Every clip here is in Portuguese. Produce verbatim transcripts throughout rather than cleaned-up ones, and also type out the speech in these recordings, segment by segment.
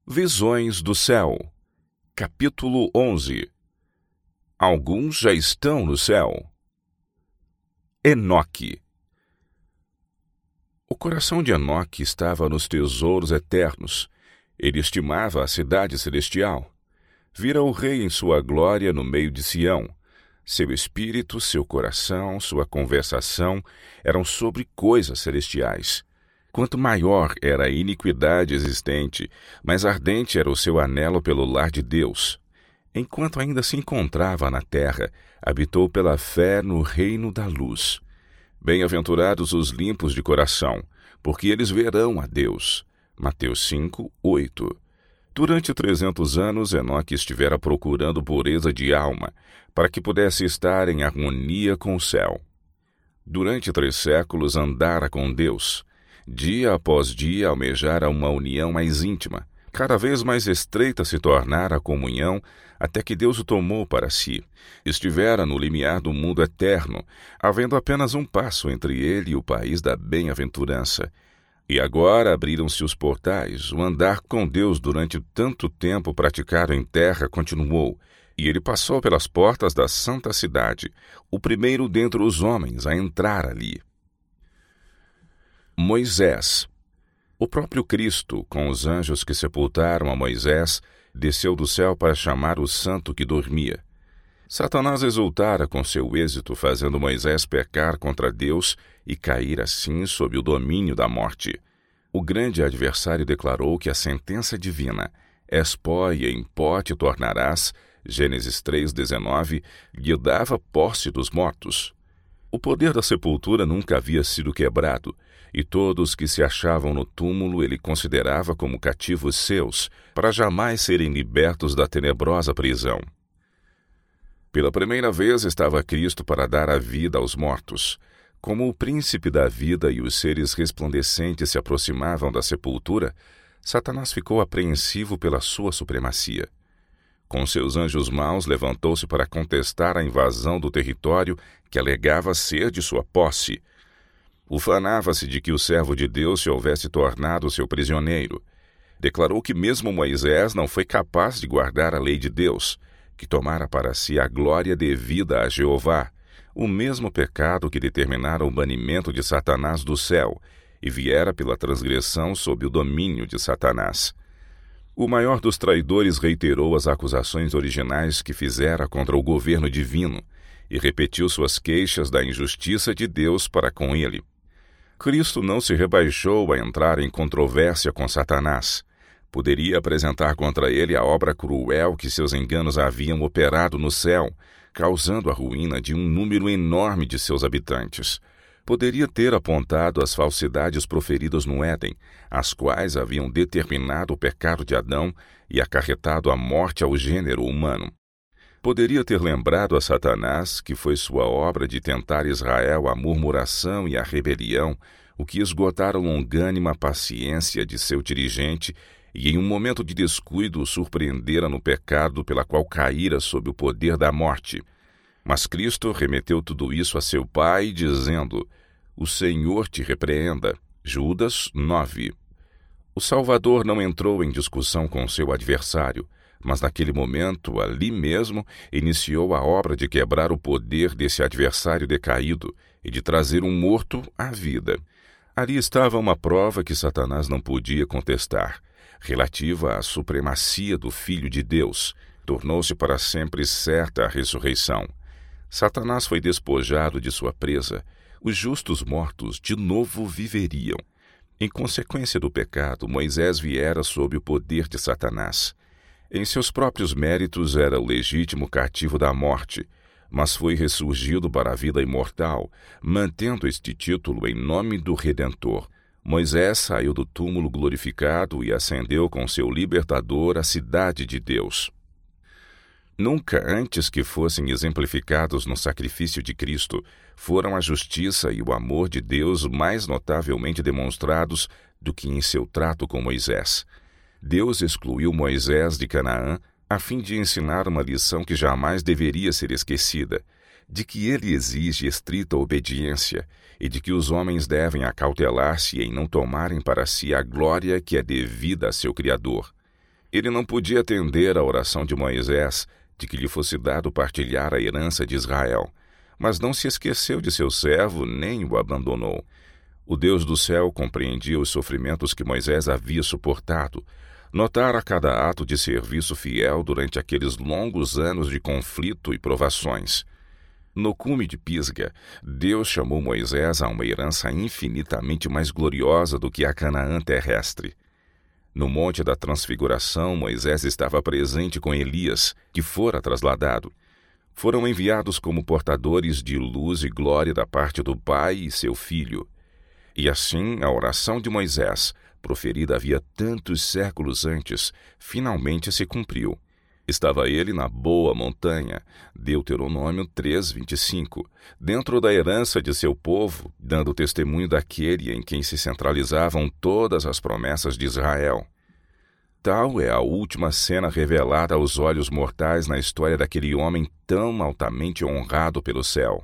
Visões do céu. Capítulo onze. Alguns já estão no céu. Enoque. O coração de Enoque estava nos tesouros eternos. Ele estimava a cidade celestial. Vira o rei em sua glória no meio de Sião. Seu espírito, seu coração, sua conversação eram sobre coisas celestiais. Quanto maior era a iniquidade existente, mais ardente era o seu anelo pelo lar de Deus. Enquanto ainda se encontrava na terra, habitou pela fé no reino da luz. Bem-aventurados os limpos de coração, porque eles verão a Deus. Mateus cinco, oito. Durante trezentos anos, Enoque estivera procurando pureza de alma, para que pudesse estar em harmonia com o céu. Durante três séculos andara com Deus. Dia após dia almejara uma união mais íntima. Cada vez mais estreita se tornara a comunhão, até que Deus o tomou para si. Estivera no limiar do mundo eterno, havendo apenas um passo entre ele e o país da bem-aventurança. E agora abriram-se os portais, o andar com Deus durante tanto tempo praticado em terra continuou, e ele passou pelas portas da santa cidade, o primeiro dentre os homens a entrar ali. Moisés. O próprio Cristo, com os anjos que sepultaram a Moisés, desceu do céu para chamar o santo que dormia. Satanás exultara com seu êxito, fazendo Moisés pecar contra Deus e cair assim sob o domínio da morte. O grande adversário declarou que a sentença divina, és pó e em pó te tornarás, Gênesis três, dezenove, lhe dava posse dos mortos. O poder da sepultura nunca havia sido quebrado, e todos que se achavam no túmulo ele considerava como cativos seus, para jamais serem libertos da tenebrosa prisão. Pela primeira vez estava Cristo para dar a vida aos mortos. Como o príncipe da vida e os seres resplandecentes se aproximavam da sepultura, Satanás ficou apreensivo pela sua supremacia. Com seus anjos maus, levantou-se para contestar a invasão do território que alegava ser de sua posse. Ufanava-se de que o servo de Deus se houvesse tornado seu prisioneiro. Declarou que mesmo Moisés não foi capaz de guardar a lei de Deus, que tomara para si a glória devida a Jeová, o mesmo pecado que determinara o banimento de Satanás do céu, e viera pela transgressão sob o domínio de Satanás. O maior dos traidores reiterou as acusações originais que fizera contra o governo divino, e repetiu suas queixas da injustiça de Deus para com ele. Cristo não se rebaixou a entrar em controvérsia com Satanás. Poderia apresentar contra ele a obra cruel que seus enganos haviam operado no céu, causando a ruína de um número enorme de seus habitantes. Poderia ter apontado as falsidades proferidas no Éden, as quais haviam determinado o pecado de Adão e acarretado a morte ao gênero humano. Poderia ter lembrado a Satanás que foi sua obra de tentar Israel a murmuração e a rebelião, o que esgotara a longânima paciência de seu dirigente e, em um momento de descuido, o surpreendera no pecado pela qual caíra sob o poder da morte. Mas Cristo remeteu tudo isso a seu Pai, dizendo: o Senhor te repreenda. Judas nove. O Salvador não entrou em discussão com seu adversário, mas naquele momento, ali mesmo, iniciou a obra de quebrar o poder desse adversário decaído e de trazer um morto à vida. Ali estava uma prova que Satanás não podia contestar, relativa à supremacia do Filho de Deus. Tornou-se para sempre certa a ressurreição. Satanás foi despojado de sua presa. Os justos mortos de novo viveriam. Em consequência do pecado, Moisés viera sob o poder de Satanás. Em seus próprios méritos era o legítimo cativo da morte, mas foi ressurgido para a vida imortal, mantendo este título em nome do Redentor. Moisés saiu do túmulo glorificado e ascendeu com seu libertador à cidade de Deus. Nunca antes que fossem exemplificados no sacrifício de Cristo, foram a justiça e o amor de Deus mais notavelmente demonstrados do que em seu trato com Moisés. Deus excluiu Moisés de Canaã a fim de ensinar uma lição que jamais deveria ser esquecida, de que ele exige estrita obediência e de que os homens devem acautelar-se em não tomarem para si a glória que é devida a seu Criador. Ele não podia atender à oração de Moisés, de que lhe fosse dado partilhar a herança de Israel, mas não se esqueceu de seu servo nem o abandonou. O Deus do céu compreendia os sofrimentos que Moisés havia suportado, notara cada ato de serviço fiel durante aqueles longos anos de conflito e provações. No cume de Pisga, Deus chamou Moisés a uma herança infinitamente mais gloriosa do que a Canaã terrestre. No Monte da Transfiguração, Moisés estava presente com Elias, que fora trasladado. Foram enviados como portadores de luz e glória da parte do Pai e seu Filho. E assim, a oração de Moisés, proferida havia tantos séculos antes, finalmente se cumpriu. Estava ele na boa montanha, Deuteronômio três, vinte e cinco, dentro da herança de seu povo, dando testemunho daquele em quem se centralizavam todas as promessas de Israel. Tal é a última cena revelada aos olhos mortais na história daquele homem tão altamente honrado pelo céu.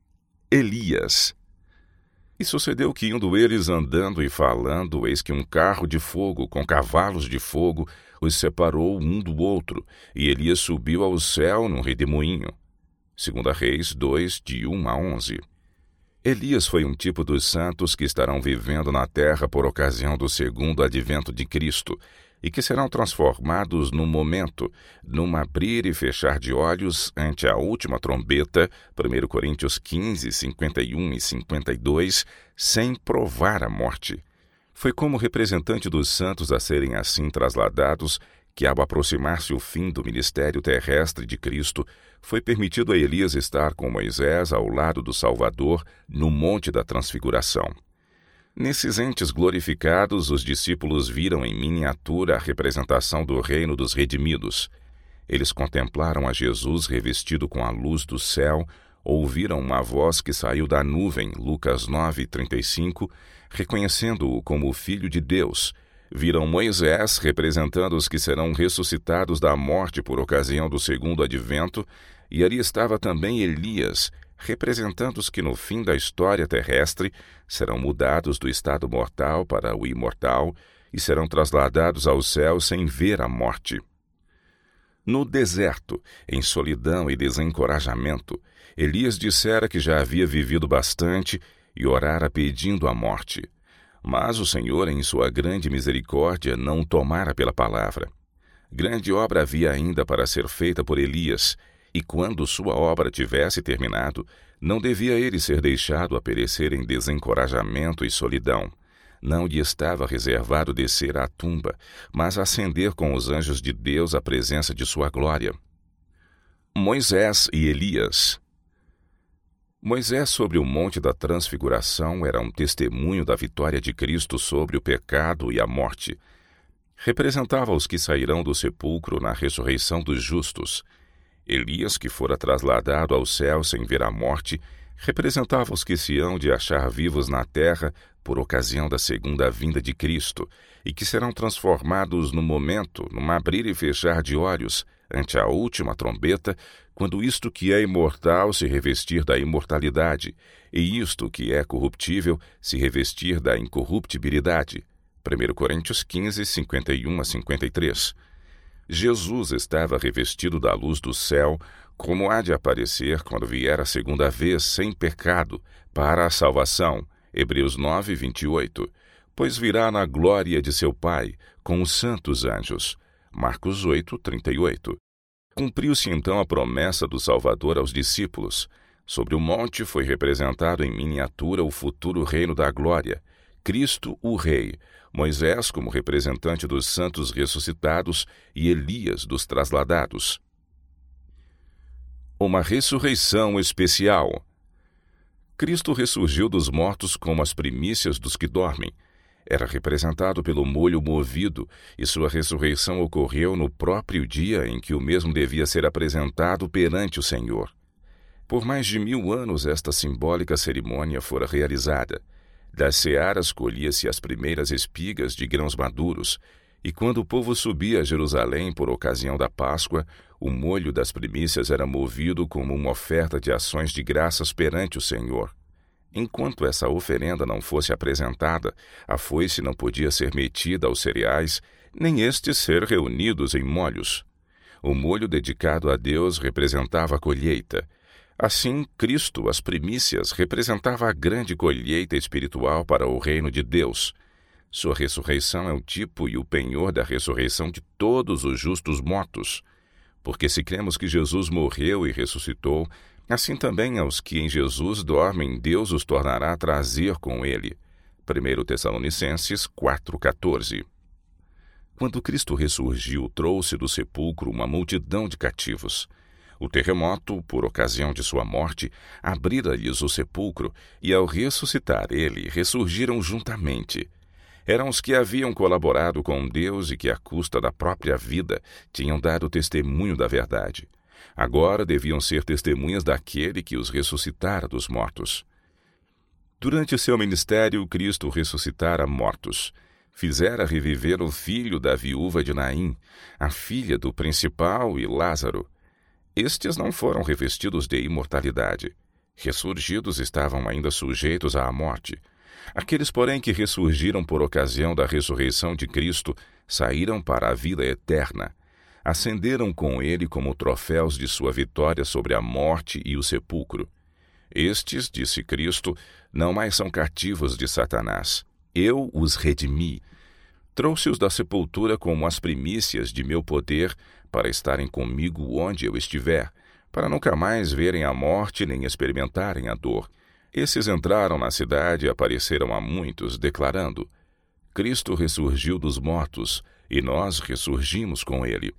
Elias. E sucedeu que, indo eles andando e falando, eis que um carro de fogo com cavalos de fogo os separou um do outro, e Elias subiu ao céu num redemoinho. Segunda Reis dois, de um a onze. Elias foi um tipo dos santos que estarão vivendo na terra por ocasião do segundo advento de Cristo, e que serão transformados num momento, num abrir e fechar de olhos ante a última trombeta, primeira Coríntios quinze, cinquenta e um e cinquenta e dois, sem provar a morte. Foi como representante dos santos a serem assim trasladados que, ao aproximar-se o fim do ministério terrestre de Cristo, foi permitido a Elias estar com Moisés ao lado do Salvador no Monte da Transfiguração. Nesses entes glorificados, os discípulos viram em miniatura a representação do reino dos redimidos. Eles contemplaram a Jesus revestido com a luz do céu, ouviram uma voz que saiu da nuvem, Lucas nove, trinta e cinco, reconhecendo-o como o Filho de Deus. Viram Moisés representando os que serão ressuscitados da morte por ocasião do segundo advento, e ali estava também Elias, representando os que no fim da história terrestre serão mudados do estado mortal para o imortal e serão trasladados ao céu sem ver a morte. No deserto, em solidão e desencorajamento, Elias dissera que já havia vivido bastante e orara pedindo a morte. Mas o Senhor, em sua grande misericórdia, não o tomara pela palavra. Grande obra havia ainda para ser feita por Elias, e quando sua obra tivesse terminado, não devia ele ser deixado a perecer em desencorajamento e solidão. Não lhe estava reservado descer à tumba, mas ascender com os anjos de Deus à presença de sua glória. Moisés e Elias. Moisés sobre o Monte da Transfiguração era um testemunho da vitória de Cristo sobre o pecado e a morte. Representava os que sairão do sepulcro na ressurreição dos justos. Elias, que fora trasladado ao céu sem ver a morte, representava os que se hão de achar vivos na terra por ocasião da segunda vinda de Cristo, e que serão transformados no momento, num abrir e fechar de olhos, ante a última trombeta, quando isto que é imortal se revestir da imortalidade, e isto que é corruptível se revestir da incorruptibilidade. primeira Coríntios quinze, cinquenta e um a cinquenta e três. Jesus estava revestido da luz do céu, como há de aparecer quando vier a segunda vez sem pecado, para a salvação, Hebreus nove, vinte e oito, pois virá na glória de seu Pai, com os santos anjos, Marcos oito, trinta e oito. Cumpriu-se então a promessa do Salvador aos discípulos. Sobre o monte foi representado em miniatura o futuro reino da glória, Cristo o Rei, Moisés como representante dos santos ressuscitados e Elias dos trasladados. Uma ressurreição especial. Cristo ressurgiu dos mortos como as primícias dos que dormem. Era representado pelo molho movido, e sua ressurreição ocorreu no próprio dia em que o mesmo devia ser apresentado perante o Senhor. Por mais de mil anos esta simbólica cerimônia fora realizada. Das searas colhia-se as primeiras espigas de grãos maduros, e quando o povo subia a Jerusalém por ocasião da Páscoa, o molho das primícias era movido como uma oferta de ações de graças perante o Senhor. Enquanto essa oferenda não fosse apresentada, a foice não podia ser metida aos cereais, nem estes ser reunidos em molhos. O molho dedicado a Deus representava a colheita. Assim, Cristo, as primícias, representava a grande colheita espiritual para o reino de Deus. Sua ressurreição é o tipo e o penhor da ressurreição de todos os justos mortos. Porque se cremos que Jesus morreu e ressuscitou, assim também aos que em Jesus dormem, Deus os tornará a trazer com ele. primeira Tessalonicenses quatro, quatorze. Quando Cristo ressurgiu, trouxe do sepulcro uma multidão de cativos. O terremoto, por ocasião de sua morte, abrira-lhes o sepulcro, e ao ressuscitar ele, ressurgiram juntamente. Eram os que haviam colaborado com Deus e que, à custa da própria vida, tinham dado testemunho da verdade. Agora deviam ser testemunhas daquele que os ressuscitara dos mortos. Durante seu ministério, Cristo ressuscitara mortos. Fizera reviver o filho da viúva de Naim, a filha do principal e Lázaro. Estes não foram revestidos de imortalidade. Ressurgidos estavam ainda sujeitos à morte. Aqueles, porém, que ressurgiram por ocasião da ressurreição de Cristo, saíram para a vida eterna. Ascenderam com ele como troféus de sua vitória sobre a morte e o sepulcro. Estes, disse Cristo, não mais são cativos de Satanás. Eu os redimi. Trouxe-os da sepultura como as primícias de meu poder, para estarem comigo onde eu estiver, para nunca mais verem a morte nem experimentarem a dor. Esses entraram na cidade e apareceram a muitos, declarando: Cristo ressurgiu dos mortos, e nós ressurgimos com ele.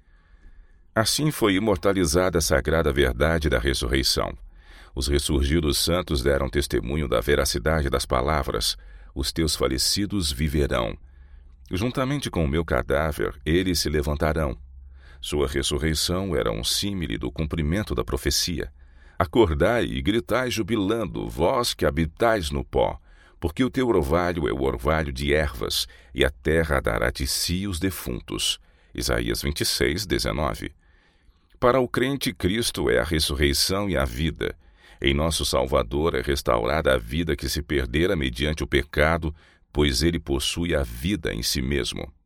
Assim foi imortalizada a sagrada verdade da ressurreição. Os ressurgidos santos deram testemunho da veracidade das palavras: os teus falecidos viverão. Juntamente com o meu cadáver, eles se levantarão. Sua ressurreição era um símile do cumprimento da profecia. Acordai e gritai jubilando, vós que habitais no pó, porque o teu orvalho é o orvalho de ervas, e a terra dará de si os defuntos. Isaías vinte e seis, dezenove. Para o crente, Cristo é a ressurreição e a vida. Em nosso Salvador é restaurada a vida que se perdera mediante o pecado, pois ele possui a vida em si mesmo.